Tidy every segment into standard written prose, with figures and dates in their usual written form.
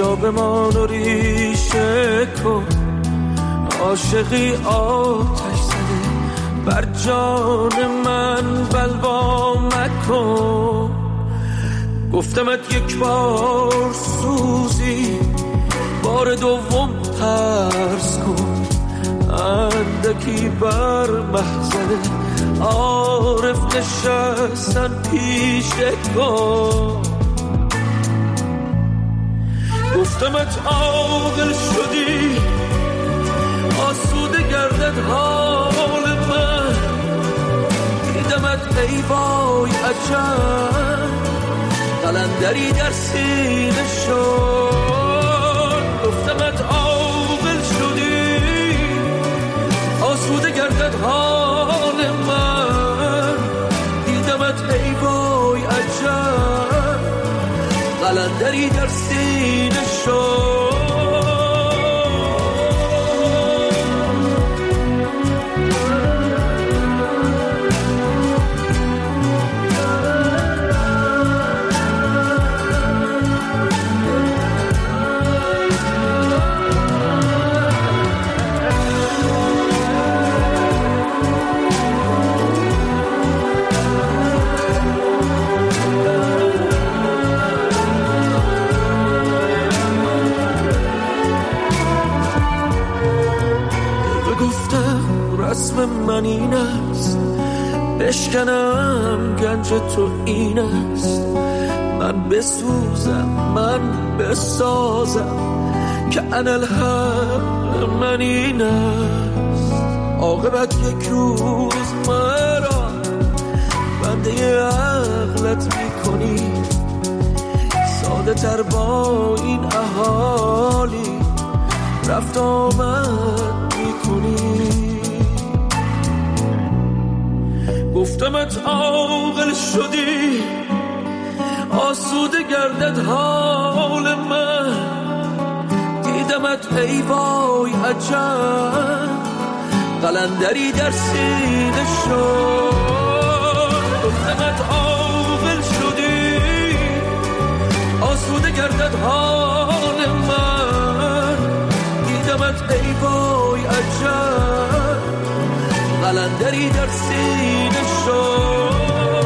جا بمان و ریشه کن، عاشقی آتش زده بر جان من بلوا مکن. گفتمت یک بار سوزی، بار دوم ترس کن، اندکی بر محضر عارف نشستن پیشه کن. گفتمت عاقل شدی، آسوده گردد حال من، دیدمت ای وای عجب، قلندری در سینه شد. گفتمت عاقل شدی، آسوده گردد حال من، دیدمت ای وای عجب، قلندری در سینه شد. رسم من این است، بشکنم گنج تو این است، من بسوزم من بسازم که انالحق من این است. عاقبت یک روز مرا بنده عقلت میکنی، ساده تر با این احالی رفت آمد میکنی. گفتمت عاقل شدی، آسوده گردد حال من، دیدمت ای وای عجب، قلندری در سینه شد. گفتمت عاقل شدی، آسوده گردد حال من، دیدمت ای وای عجب، قلندری در سینه شد.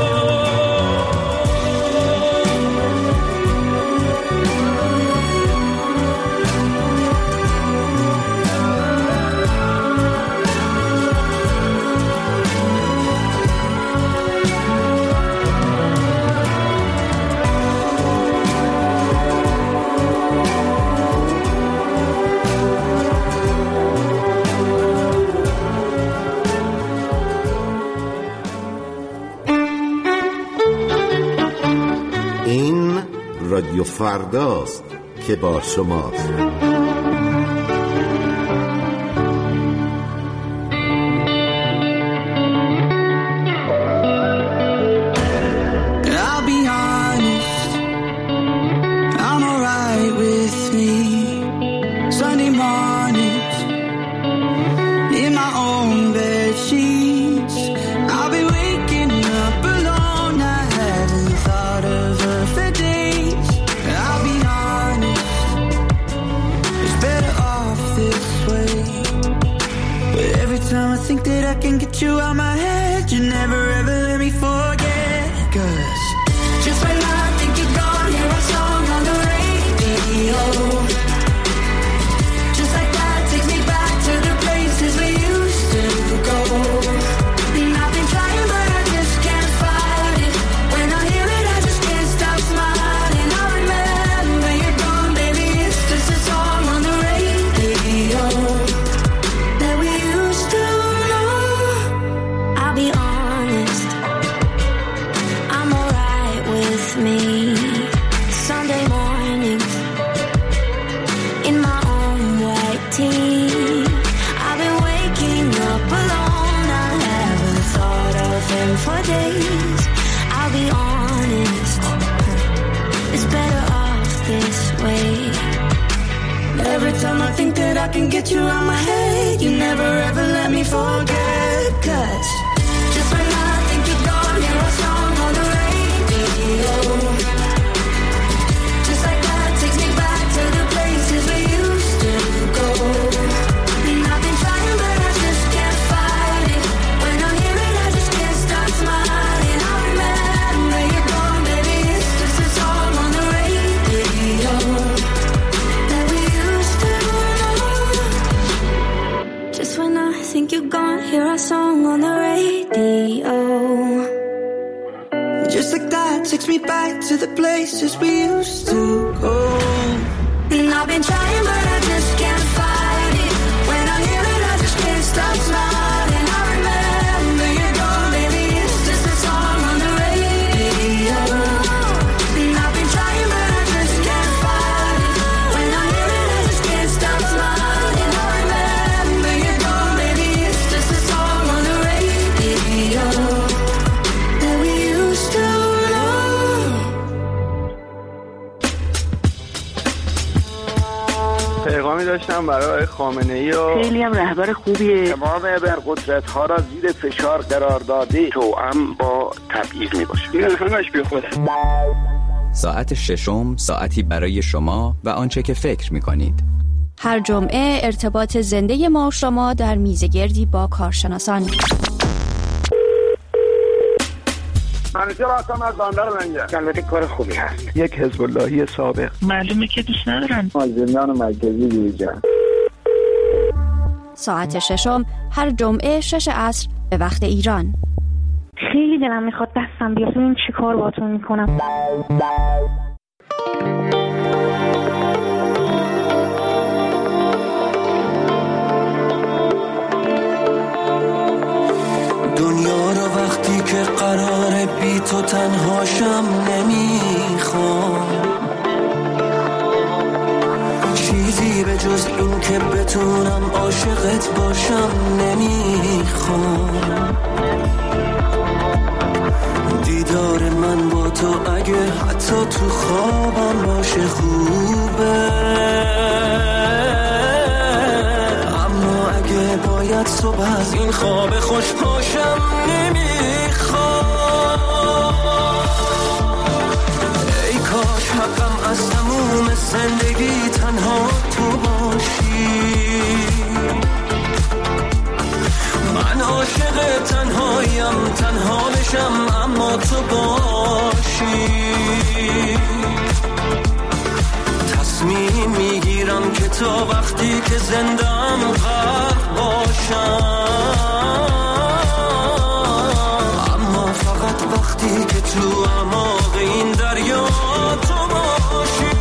رادیو فرداست که با شماست. You out my head, you never ever let me forget. 'Cause just when I think you're gone, hear a song on the radio. Just like that takes me back to the places we used to go. And I've been trying but I just can't fight it. When I hear it I just can't stop smiling. I remember you're gone, baby, it's just a song on the radio that we used to. Be honest, I'm alright with me. Sunday mornings in my own white tee, I've been waking up alone. I haven't thought of him for days. I'll be honest, it's better off this way. Every time I think that I can get you out my head, you never ever let me forget. 'Cause just when I think you're gone, hear a song on the radio. Just like that takes me back to the think you're gonna hear our song on the radio. Just like that, takes me back to the places we used to go. And I've been trying but I just can't fight it. When I hear it I just can't stop smiling. I remember you gone, baby, it's just a song on the radio. And I've been trying but I just can't fight it. When I hear it I just can't stop smiling. I remember you gone, baby, it's just a song on the radio that we used to love. پیغامی داشتم برای خامنه‌ای و خیلی هم رهبر خوبیه. امام ابرقدرت‌ها را زیر فشار قرار داده توأم با تبعیض میباشه. این همش بیخوده. ساعت ششم، ساعتی برای شما و آنچه که فکر می‌کنید. هر جمعه ارتباط زنده ما و شما در میزگردی با کارشناسان. منیجر هستم از بندر منجر. البته کار خوبی هست. یک حزب اللهی سابق. معلومه که دوست ندارن. زندان مرکزی دیجا. ساعت ششم هر جمعه 6 عصر به وقت ایران. خیلی دلم میخواد دستم بیاد. این چی کار باتون میکنم؟ دنیا رو وقتی که قراره بی تو تنهاشم نمیخوام. چیزی به جز این که بتونم عاشقت باشم نمیخوام. دیدار من با تو اگه حتی تو خوابم باشه خوبه، اما اگه باید صبح از این خواب خوش پاشم نمیخوام. ای کاش حقم از تموم زندگی تنها تو باشی. من عاشق تنهایم، تنها بشم اما تو باشی. تصمیم میگیرم که تا وقتی که زندم غرق باشم، اما فقط وقتی که تو اعماق این دریا تو باشی.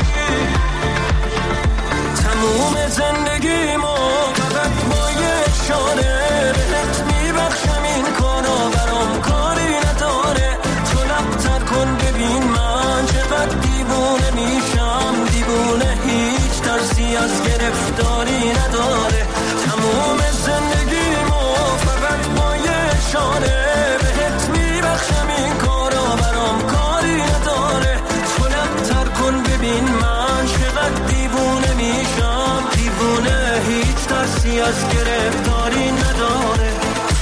تموم زندگیمو فقط با یه اشاره بهت میبخشم. این کارا برام کاری نداره. تو لب‌تر کن ببین من چقدر دیوونه میشم. دیوونه هیچ ترسی از گرفتاری نداره. تموم زندگیمو فقط با یه اشاره بهت میبخشم. این کارا برام کاری نداره. تو لب‌تر کن ببین من چقدر دیوونه میشم. دیوونه هیچ ترسی از گرفتاری نداره.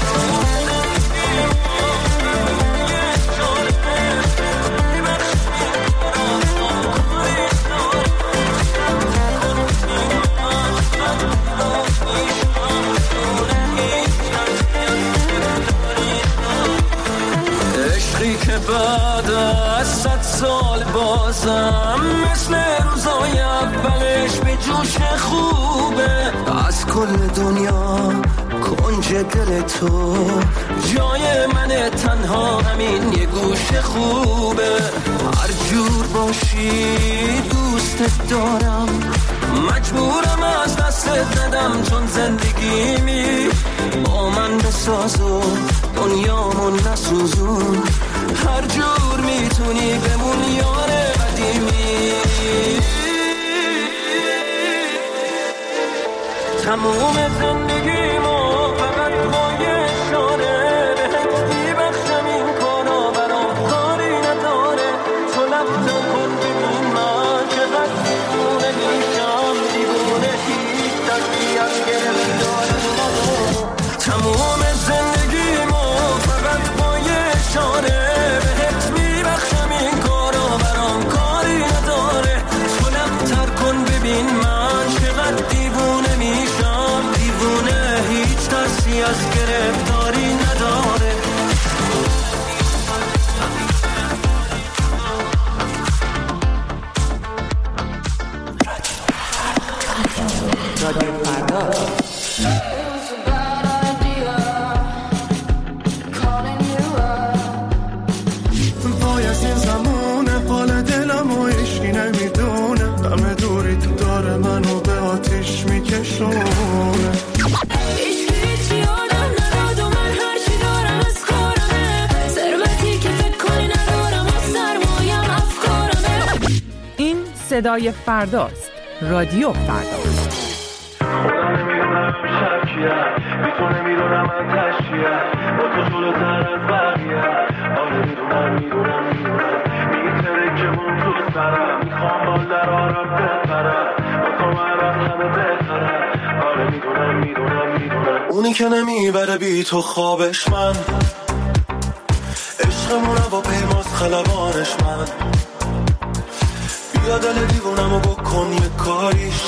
عشقی که بعد از 100 سال بازم مثل روزای اولش به جوش خوبه. از کل دنیا کنج دل تو جای من تنها همین یه گوش خوبه. هر جور باشی دوستت دارم. مجبورم از دستت ندم چون زندگیمی با من بساز و دنیامون نسوزون. هر جور میتونی بمون یار قدیمی. تموم زندگیمو فقط با یه اشاره بهت میبخشم. این کارا برام کاری نداره. تو لب‌تر کن ببین من چقدر دیوونه میشم. دیوونه هیچ ترسی از گرفتاری نداره. تموم زندگیمو فقط با یه اشاره بهت میبخشم. این کارا برام کاری نداره. تو لب‌تر کن ببین من چقدر دیوونه میشم. دیوونه هیچ ترسی از گرفتاری نداره. رادیو فردا. نشونه. هیچ یادم نداد و من هرچی دارم از کارمه، ثروتی که فکر کنی ندارم و سرمایم افکارمه. این صدای فرداست، رادیو فردا. خدا نمیدونم شکیه، میتونه میدونم من تشیه، با تو جلوتر از بقیه. آره میدونم میتره که اون تو سرم، میخوام بال در آرم بپرم، با تو من از همه بهتره. آره میدونم اونی که نمیبره بی تو خوابش من، عشقمونه با پیماز خلبانش من. بیا دل دیوونمو بکن یه کاریش،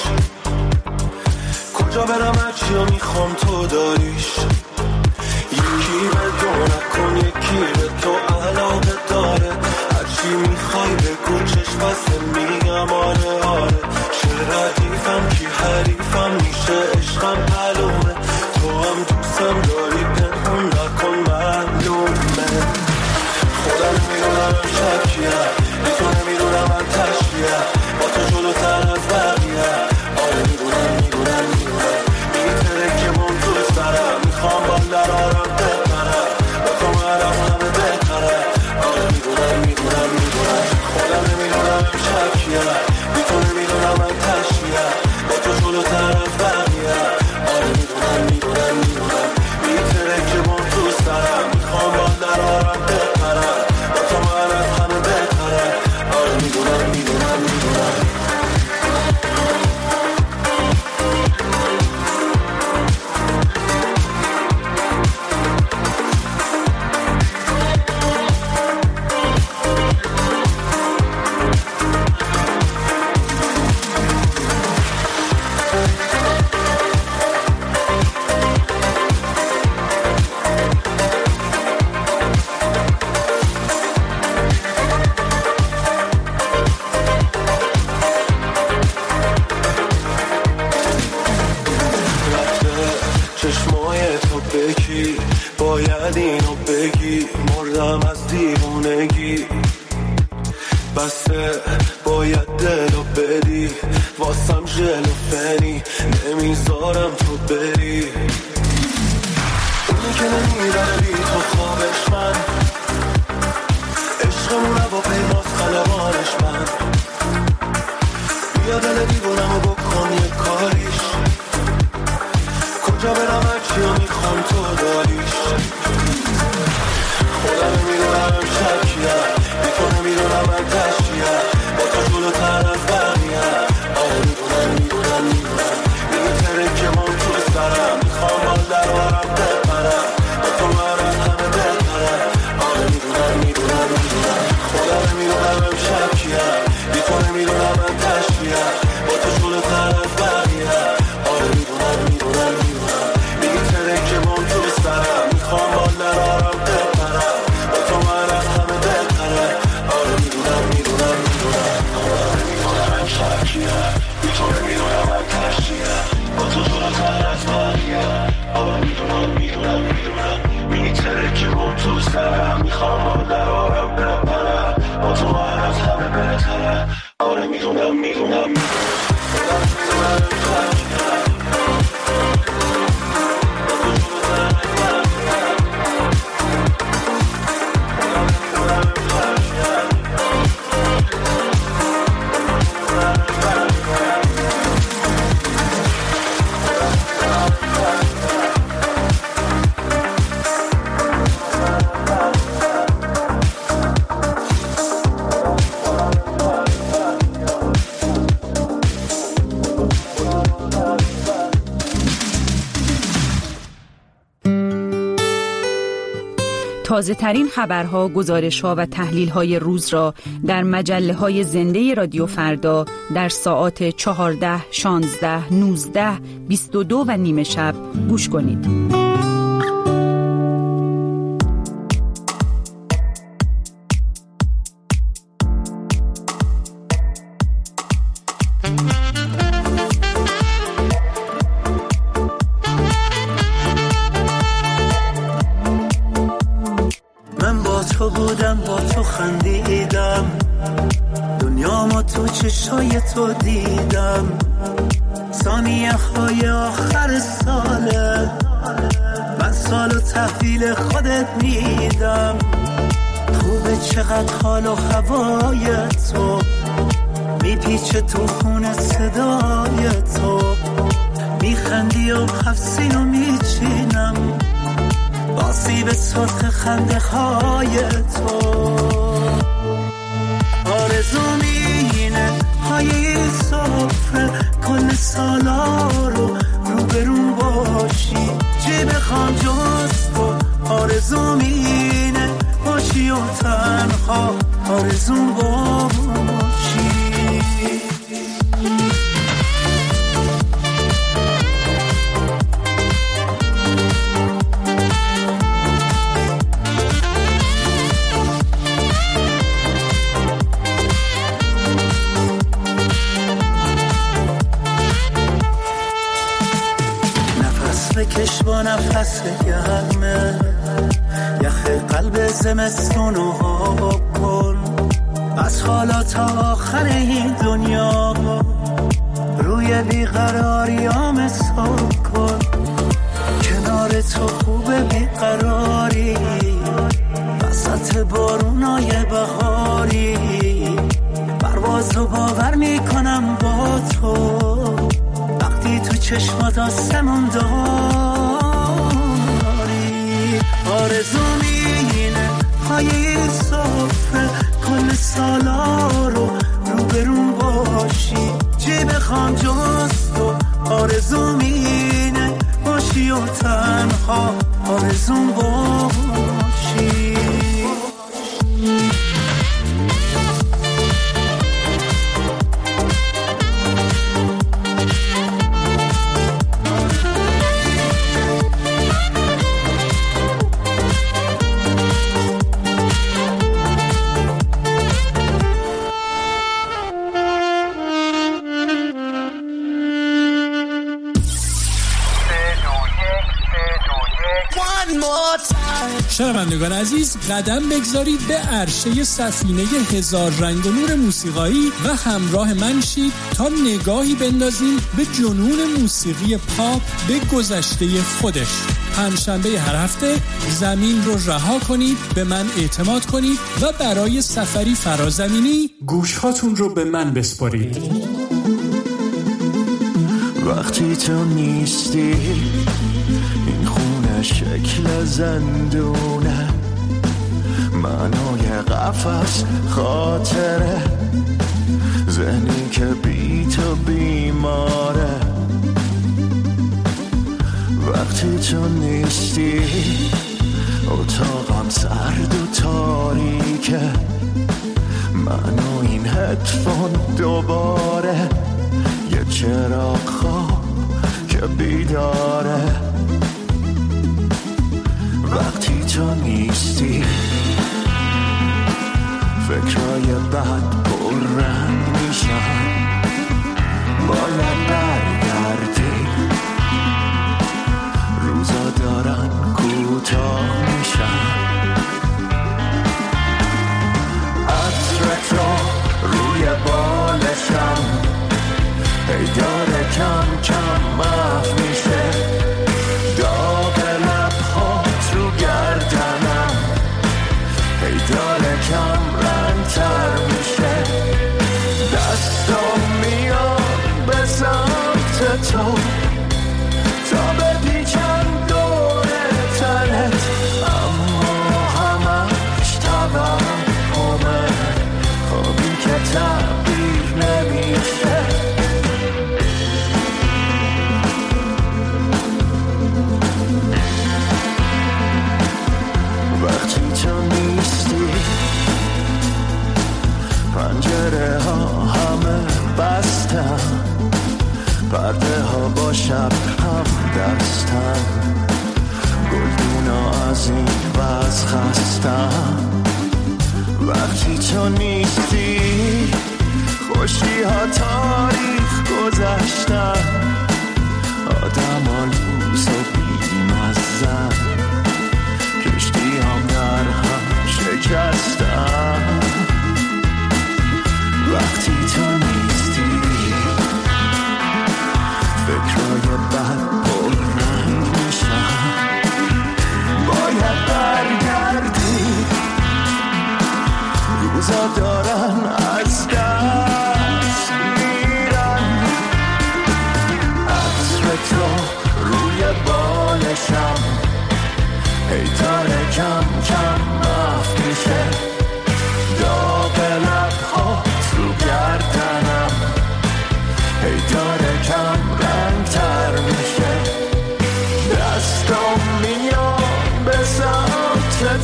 کجا برم هرچی رو میخوام تو داریش. یکی به دو نکن یکی به تو علاقه داره، هرچی میخوای بگو چشم بسته میگم آره آره. چه ردیفم کی حریفم میشه عشقم معلومه، تو هم دوستم داری پنهون نکن معلومه. خودم میدونم شکیه، بی تو نمیدونم من تشکیه، با تو جلوتر از بقیه. آره میدونم میتره که من تو سرم، میخوام بال در آرم بپرم، با تو مرم همه بهتره. آره میدونم خودم نمیدونم شکیه، بی تو نمیدونم من تشکیه، با تو جلوتر از بقیه. آره میدونم میتره که من تو سرم، میخوام بال در آرم بپرم، با تو مرم همه بهتره. آره میدونم باید اینو بگی، مردم از دیوونگی، بسه باید دلو بدی، واسم ژل و فنی، نمیذارم تو بری. اونی که نمیبره بی تو خوابش من، عشقمونه با پیماز خلبانش من. بیا دل دیوونمو بکن یه کاریش، کجا برم هرچی رو میخوام تو داریش. خودم نمیدونم شکیه، بی تو نمیدونم من تشیه، با تو جلوتر از بقیه. آره میدونم میتره که من تو سرم، میخوام بال در آرم بپرم، با تو من از همه بهتره. آره میدونم خودم نمیدونم شکیه، بی تو نمیدونم من تشیه، با تو جلوتر از بقیه. آره میدونم میتره که من تو سرم، میخوام بال در آرم بپرم، با تو من از همه بهتره. آره میدونم شکیه، بی تو نمیدونم من تشیه، با تو جلوتر از بقیه. آره میدونم میتره که من تو سرم، میخوام بال در آرم بپرم، با تو من از همه بهتره. آره میدونم تازه ترین خبرها، گزارش‌ها و تحلیل‌های روز را در مجله‌های زنده رادیو فردا در ساعات 14، 16، 19، 22 و نیم شب گوش کنید. با تو خندیدم، دنیا ما تو چشای تو دیدم، ثانیه های آخر ساله، من سالو تحویل خودت میدم. خوبه چقدر حال و هوای تو میپیچه تو خون صدای تو، میخندی و حفظینو میچینم باسی به سرخ خنده های تو. آرزوم اینه های صفره کل سالا رو روبرون باشی، چی بخوام جز تو. آرزوم اینه باشی و تنها آرزوم باشی. بکش با نفس گرمه، یخ قلب زمستونو آب کن. از حالا تا آخر این دنیا روی بیقراریام حساب کن. کنار تو خوبه بیقراری، وسط بارونای بهاری پروازو باور میکنم با تو. وقتی تو چشمات آسمون داری، آرزوم اینه پای سفره کل سالا رو روبرون باشی، چی بخوام جز تو. آرزوم اینه باشی و تنها آرزوم باشی. شنوندگان عزیز، قدم بگذارید به عرشه سفینه هزار رنگ و نور موسیقایی و همراه من شید تا نگاهی بندازیم به جنون موسیقی پاپ به گذشته خودش. پنجشنبه هر هفته زمین رو رها کنید، به من اعتماد کنید و برای سفری فرازمینی گوشهاتون رو به من بسپارید. وقتی تو نیستی این خونه شکل زندونه، معنای قفس خاطره، ذهنی که بی تو بیماره. وقتی تو نیستی اتاقم سرد و تاریکه، منو این هدفون دوباره یه چراغ خواب که بیداره. وقتی تو نیستی فکرهای بد پر رنگ میشن، باید برگردی، روزا دارن کوتاه میشن. عطرت رو روی بالشم هی داره کم کم محو میشه، داغ لبهات رو گردنم هی داره کم رنگ‌تر میشه. دستم میاد به سمت تو تا بپیچم دور تنت، اما همش توهمه، خوابی که تعبیر نمیشه. وقتی تو نیستی پنجره ها همه بستن، پرده ها با شب هم دستن، گلدونا از این وز خستن. وقتی تو نیستی خوشی ها تاریخ گذشتن، آدم ها لوس و بیمزن، کشتی هم در هم شکستن. وقتی تو نیستی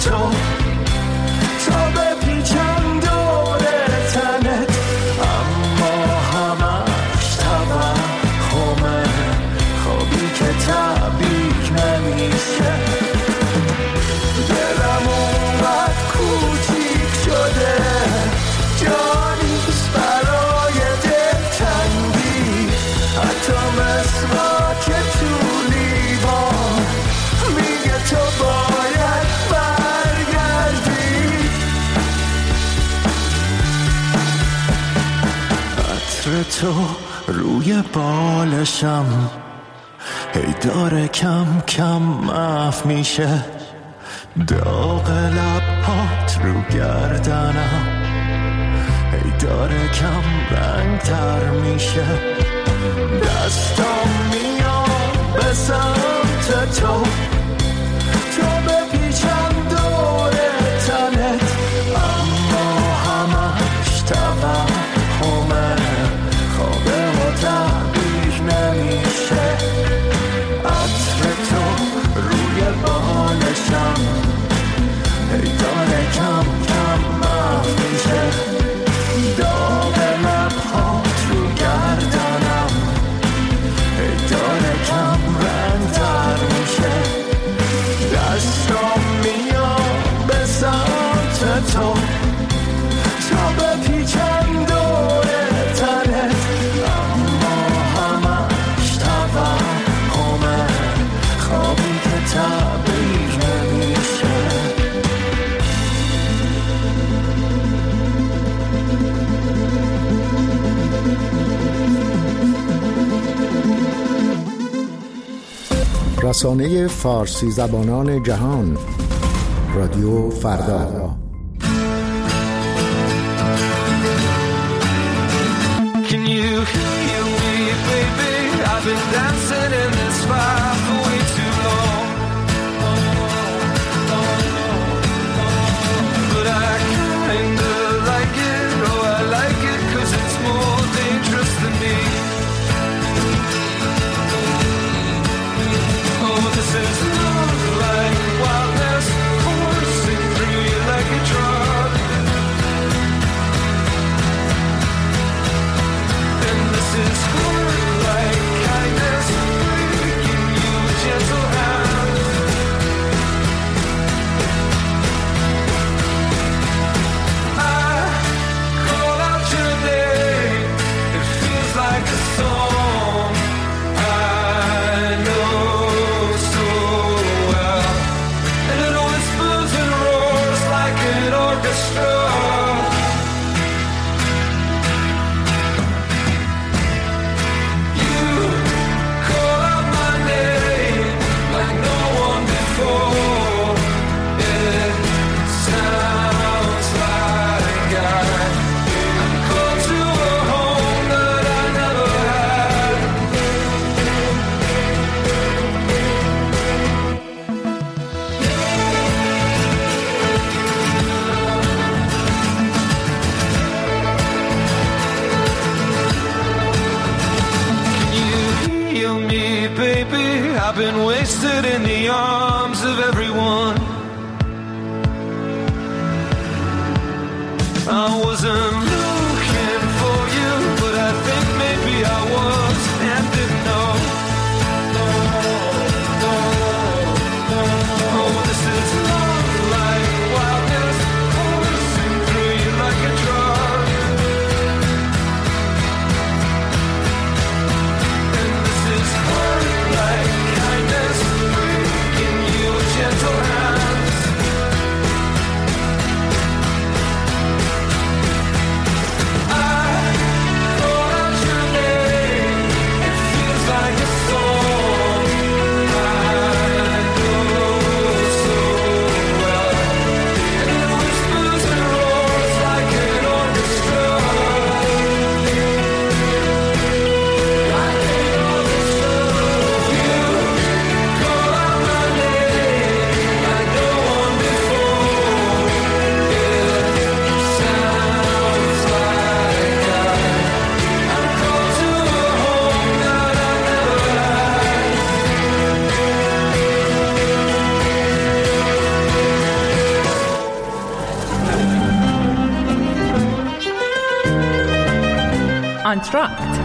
تو تا بپیچم دور تنت، اما همش توهمه، خوابی که تعبیر نمیشه. دلم اونقدر کوچیک شده، جانیست برای دلتنگی، حتی مسواک تو لیوان میگه تو باید برگردی. عطر تو روی بالشم هی داره کم کم محو میشه، داغ لبات رو گردنم هی داره کم رنگ تر میشه. دستام میام به سمت تو تا بپیچم دور تنت، اما همش توهمه، خوابه و تعبیر نمیشه. عطر تو روی بالشم هی داره کم کم محو میشه، داغ لبهات رو گردنم هی داره کم رنگ تر میشه. دستام میام به سمت تو تا بپیچم دور تنت، اما همش توهمه، خوابی که تعبیر نمیشه. رسانه فارسی زبانان جهان، رادیو فردا. Can you heal me, baby? I've been dancing in this fire for way too long. But I kinda like it, oh I like it 'cause it's more dangerous than me. Oh, this is love like wildness, coursing through you like a drug. And this is hard like kindness, breaking you with gentle hands. I call out your name, it feels like a song I know so well, and it whispers and roars like an orchestra. You call out my name like no one before. It sounds like I'm called to a home that I never had. Can you heal me, baby? I've been wasted in the arms of everyone. I wasn't looking for you, but I think maybe I was and didn't know. Oh, this is love like wildness, coursing through you like a drug. And this is hard like kindness, breaking you with gentle hands. آنتراکت.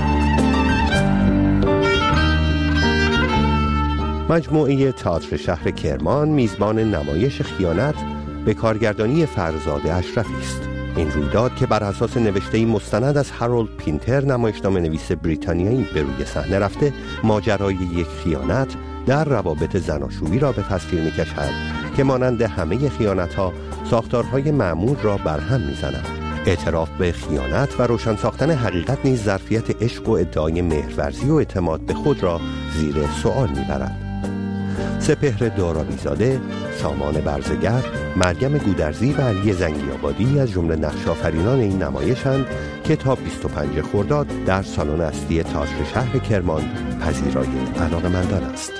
مجموعه تئاتر شهر کرمان میزبان نمایش خیانت به کارگردانی فرزاد اشرفی است. این رویداد که بر اساس نوشته مستند از هارولد پینتر نمایشنامه نویس بریتانیایی به روی صحنه رفته، ماجرای یک خیانت در روابط زناشویی را به تصویر می‌کشد که مانند همه خیانت‌ها ساختارهای معمول را برهم می‌زند. اعتراف به خیانت و روشن ساختن حقیقت نیز ظرفیت عشق و ادعای مهرورزی و اعتماد به خود را زیر سوال می‌برد. سپهر دارابیزاده، سامان برزگر، مریم گودرزی و علی زنگی‌آبادی از جمله نقش‌آفرینان این نمایش‌اند که تا 25 خرداد در سالن اصلی تئاتر شهر کرمان پذیرای علاقه‌مندان است.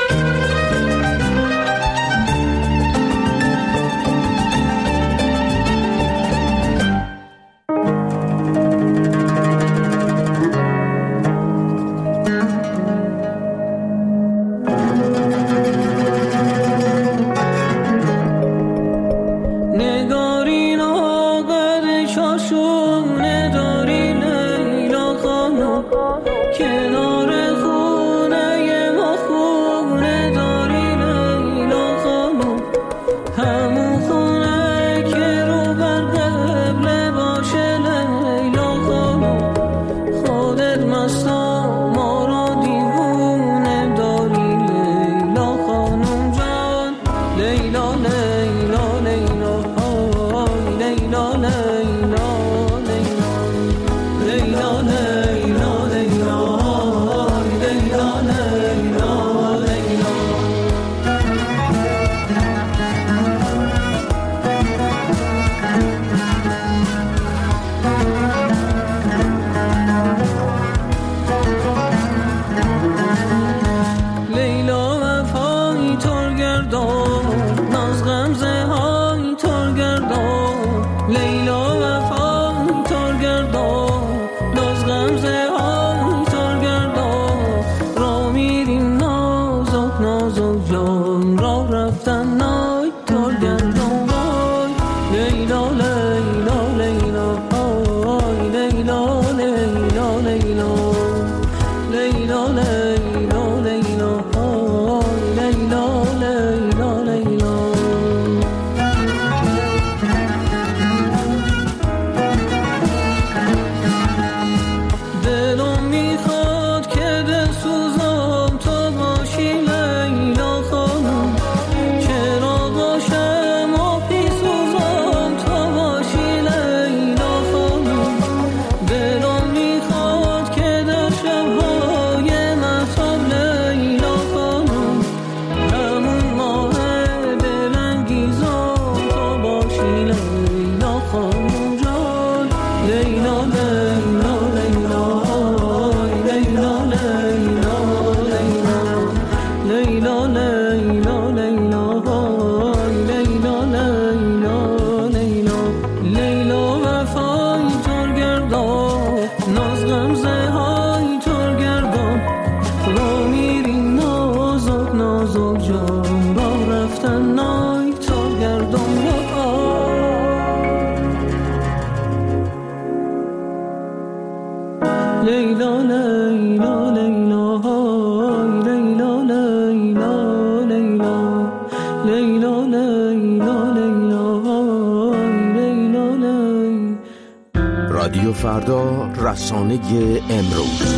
رادیو فردا، رسانه امروز.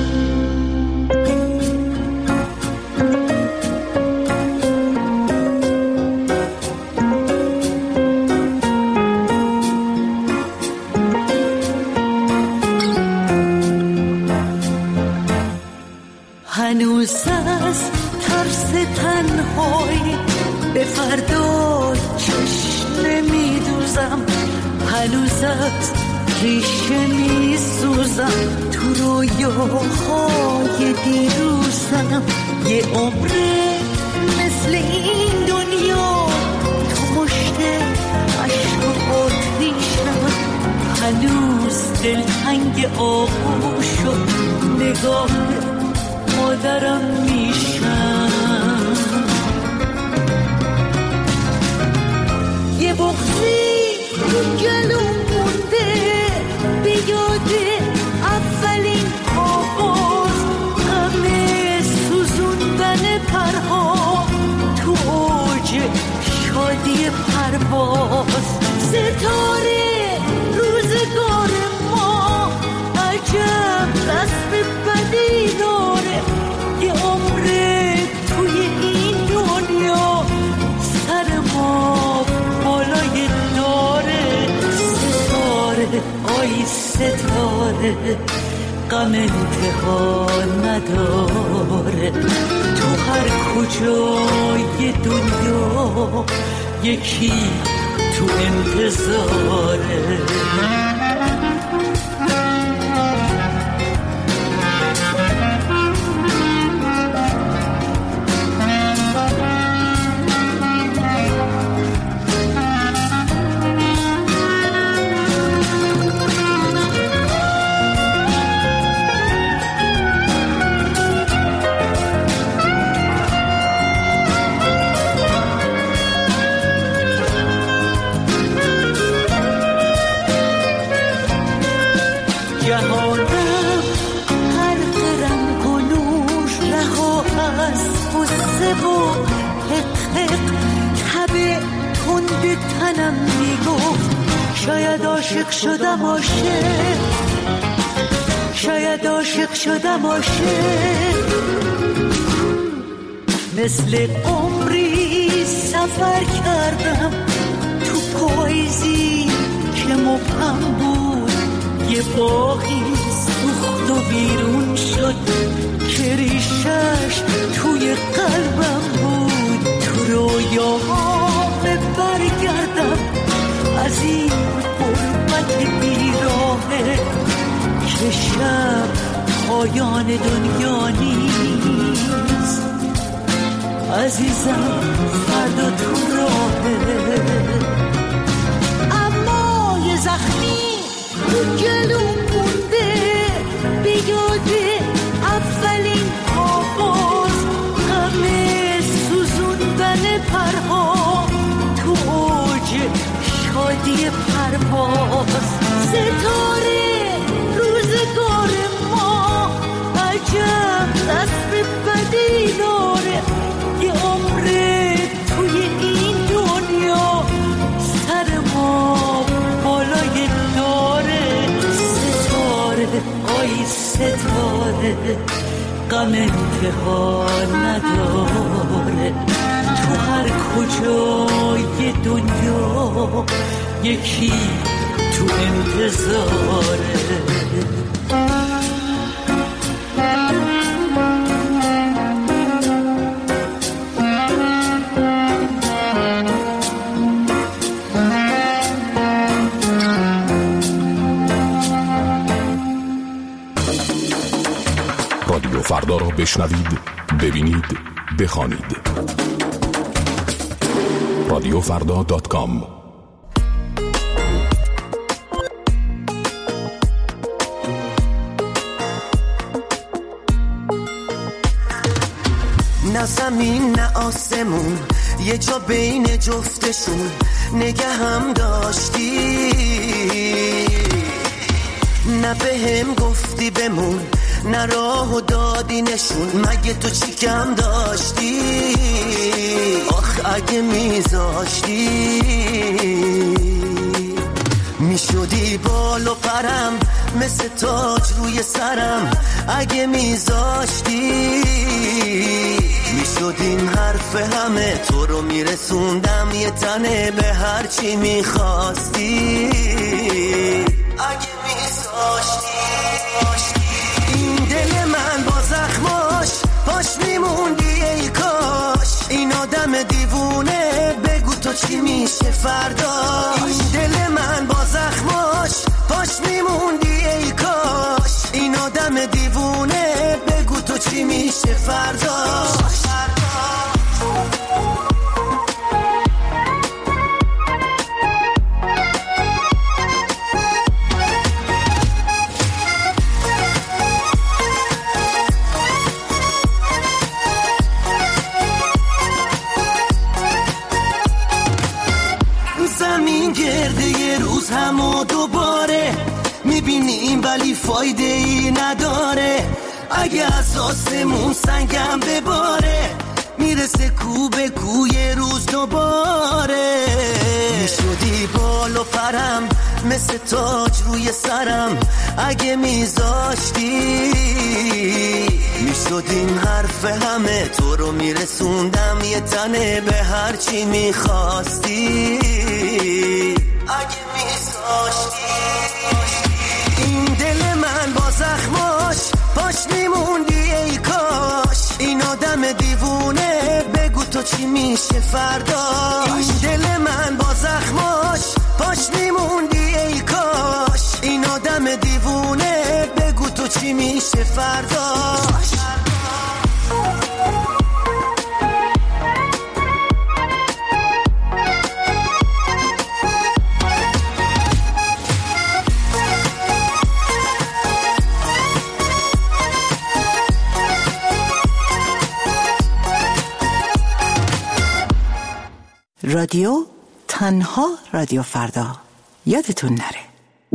هنوز از ترس تنهایی به فردا چشم نمیدوزم، هنوز از ریشه میسوزم، تو رویاهای دیروزم. یه عمره مثل این دنیا تو مشت عشق و آتیشم، هنوز دلتنگ آغوش و نگاه مادرم میشم. یه بغضی جلو مونده به یاد پرواز ستاره روزگار ما عجب دست بدی داره یه عمره توی این دنیا سر ما بالای داره ستاره آی ستاره غم انتها نداره تو هر کجای دنیا یکی تو انتظاره تنم میگفت شاید عاشق شدم عاشق شاید عاشق شدم عاشق مثل عمری سفر کردم تو پاییزی که مبهم بود یه باغی سوخت و بیرون شد که ریشش توی قلبم بود تو رویاها برگردم از این غربت بیراهه که شب پایان دنیا نیست عزیزم فردا تو راهه اما یه زخمی تو جلوم مونده بیاده اولین آواز غم سوزوندن پرها شادی پرواز ستاره روزگار ما عجب دست بدی داره یه عمره توی این دنیا سر ما بالای داره ستاره آی ستاره غم انتها نداره تو هر کجای دنیا یکی تو انتظاره رادیو فردا را بشنوید، ببینید، بخوانید. رادیوفردا.com نه زمین نه آسمون یه جا بین جفتشون نگه هم داشتی نه به هم گفتی بمون نه راهو دادی نشون مگه تو چی کم داشتی آخ اگه میذاشتی میشدی بال و پرم مثل تاج روی سرم اگه میذاشتی میشد این حرف همه تو رو میرسوندم یه تنه به هر چی میخواستی اگه میذاشتی این دل من با زخماش پاش میموندی ای کاش این آدم دیوونه بگو تو چی میشه فردا این دل من با زخماش پاش میموندی ای کاش این آدم دیوونه بگو تو چی میشه فردا زمین گرده یه روز هم و دوباره میبینیم ولی فایده ای نداره اگه از آسمون سنگم بباره میرسه کو به کو یه روز دوباره میشدی بال و پرم مثل تاج روی سرم اگه میذاشتی، میشد این حرف همه تو رو میرسوندم یه تنه به هرچی میخواستی اگه میذاشتی. این دل من با زخماش پاش میموندی ای کاش، این آدم دیوونه بگو تو چی میشه فرداش. این دل من با زخماش پاش میموندی ای کاش، این آدم دیوونه بگو تو چی میشه فرداش. رادیو تنها رادیو فردا، یادتون نره.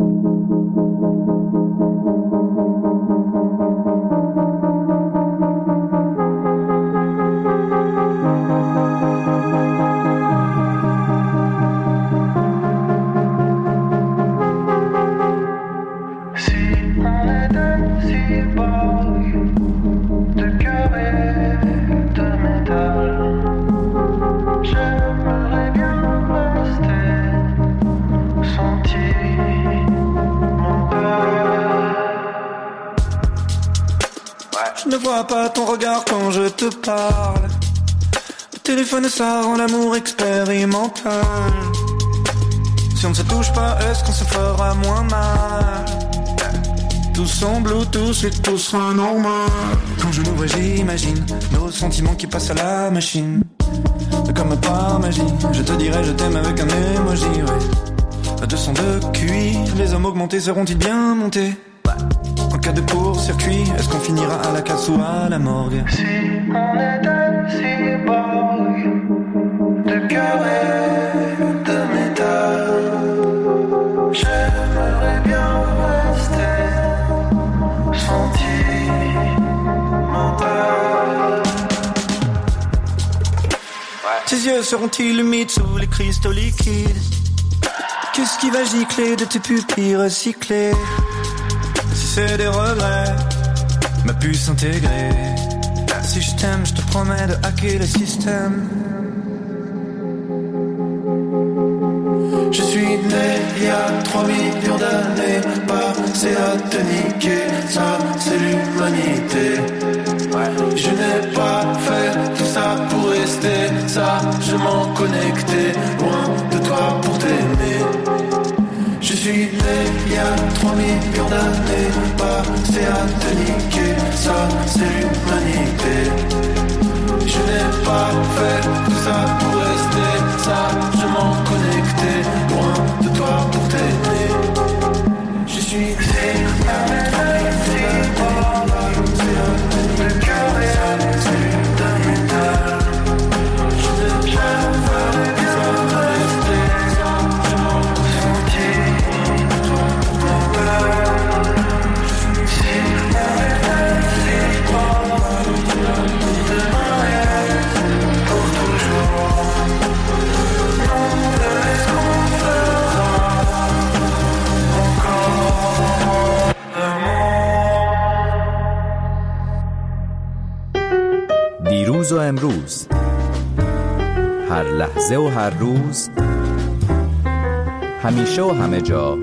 Je ne vois pas ton regard quand je te parle. Le téléphone ça rend l'amour expérimental. Si on ne se touche pas, est-ce qu'on se fera moins mal? Tous en Bluetooth et tout sera normal. Quand je nous vois j'imagine nos sentiments qui passent à la machine. Comme par magie, je te dirai je t'aime avec un emoji, ouais. À 200 de QI, les hommes augmentés seront-ils bien montés? En cas de court-circuit, est-ce qu'on finira à la casse ou à la morgue? Si on était cyborg, de cœur et de métal, j'aimerais bien rester sentimental. Tes yeux seront-ils humides sous les cristaux liquides? Qu'est-ce qui va gicler de tes pupilles recyclées? Si c'est des regrets, ma puce intégrée. Si je t'aime, je te promets de hacker le système. Je suis né il y a 3 millions d'années, passé à te niquer, ça c'est l'humanité. Je n'ai pas fait tout ça pour rester ça, je m'en connectais loin de toi pour t'aimer. Je suis né il y a 3 millions d'années, passé à te niquer, ça c'est l'humanité. Je n'ai pas fait tout ça pour rester ça, je m'en connectais loin de toi pour t'aimer. Je suis né il y a 3 millions d'années, le cœur est à l'esprit d'un métal. Je n'ai jamais bien rester ça, je m'en sentis. دیروز و امروز، هر لحظه و هر روز، همیشه و همه جا،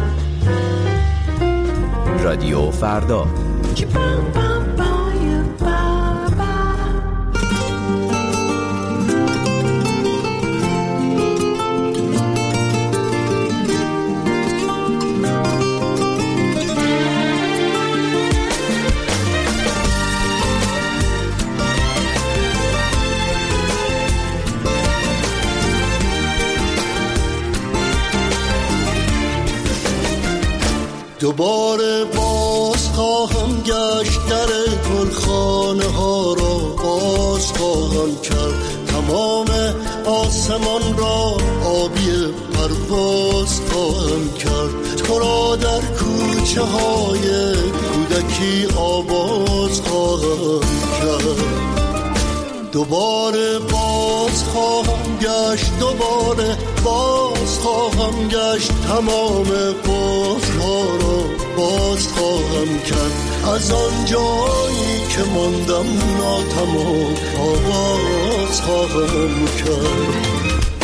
رادیو فردا. دوباره باز خواهم گشت در گلخانه ها را باز خواهم کرد، تمام آسمان را آبی پرواز خواهم کرد، تو را در کوچه های کودکی آواز خواهم کرد. دوباره باز خواهم گشت، دوباره باز خواهم گشت، تمام قفل‌ها را باز خواهم کرد، از آن جایی که ماندم ناتمام آغاز خواهم کرد.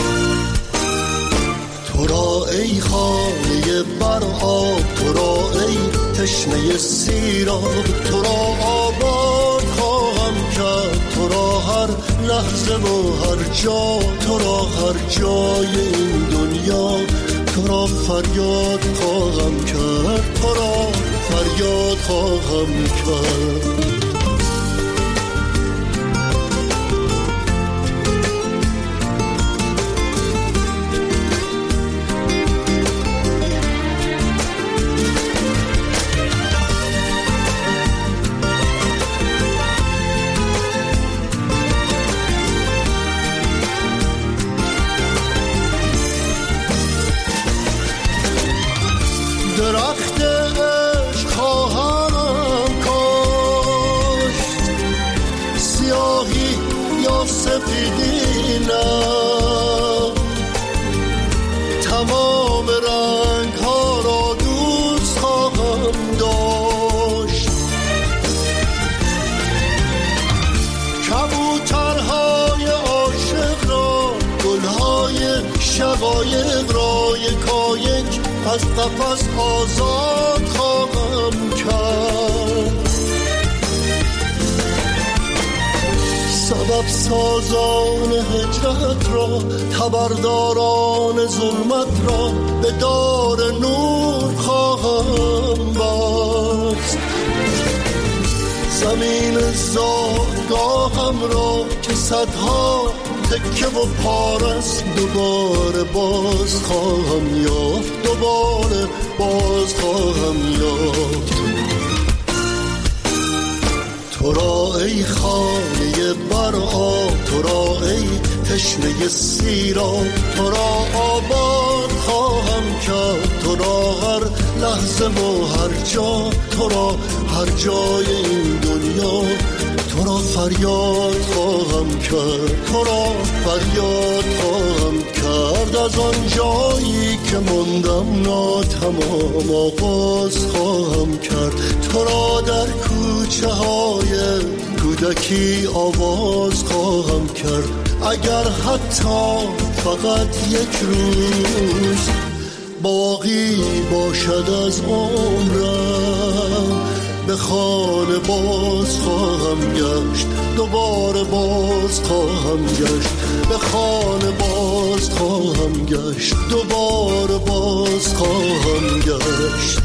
تو را ای خانه برآب، تو را ای تشنه سیراب، تو را آباد خواهم کرد، تو را هر لحظه و هر جا، تو را هر جای این دنیا، تو را فریاد خواهم کرد، تو را فریاد خواهم کرد. درخت عشق خواهم کاشت، سیاهی یا سفیدی نه، تمام رنگ ها را دوست خواهم داشت. کبوترهای عاشق را، گلهای شقایق را یکایک از قفس آزاد خواهم کرد. سبب سازان هجرت را، خبرداران ظلمت را به دار نور خواهم بست. زمین زادگاهم را که صدها تکه و پارست، دوباره باز خواهم یافت، دوباره باز خواهم یافت. تو را ای خانه برآب، تو را ای تشنه سیراب، تو را آباد خواهم کرد، تو را هر لحظه و هر جا، تو را هر جای این دنیا، تو را فریاد خواهم کرد، تو را فریاد خواهم کرد، از آن جایی که ماندم ناتمام آغاز خواهم کرد، تو را در کوچه های کودکی آواز خواهم کرد. اگر حتی فقط یک روز باقی باشد از عمرم، به خانه باز خواهم گشت، دوباره باز خواهم گشت، به خانه باز خواهم گشت، دوباره باز خواهم گشت.